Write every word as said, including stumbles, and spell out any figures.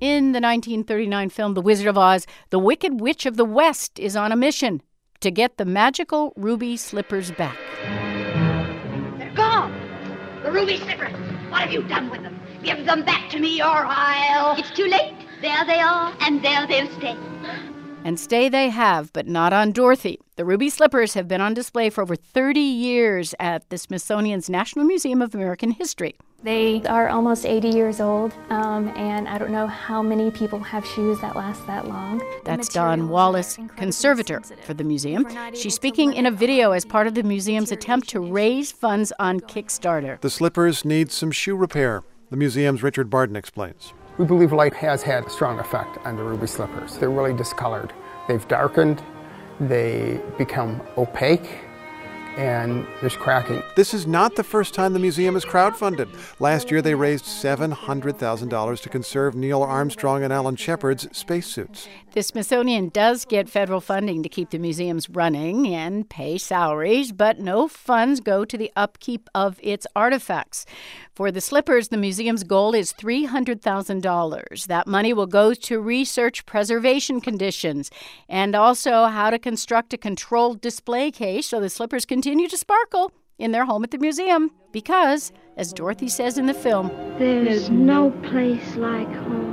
In the nineteen thirty-nine film The Wizard of Oz, the Wicked Witch of the West is on a mission to get the magical ruby slippers back. They're gone! The ruby slippers! What have you done with them? Give them back to me or I'll... It's too late. There they are, and there they'll stay. And stay they have, but not on Dorothy. The ruby slippers have been on display for over thirty years at the Smithsonian's National Museum of American History. They are almost eighty years old, um, and I don't know how many people have shoes that last that long. That's Dawn Wallace, conservator for the museum. She's speaking in a video as part of the museum's attempt to raise funds on Kickstarter. The slippers need some shoe repair, the museum's Richard Barton explains. We believe light has had a strong effect on the ruby slippers. They're really discolored. They've darkened, they become opaque, and there's cracking. This is not the first time the museum has crowdfunded. Last year, they raised seven hundred thousand dollars to conserve Neil Armstrong and Alan Shepard's spacesuits. The Smithsonian does get federal funding to keep the museums running and pay salaries, but no funds go to the upkeep of its artifacts. For the slippers, the museum's goal is three hundred thousand dollars. That money will go to research preservation conditions and also how to construct a controlled display case so the slippers continue to sparkle in their home at the museum. Because, as Dorothy says in the film, there's no place like home.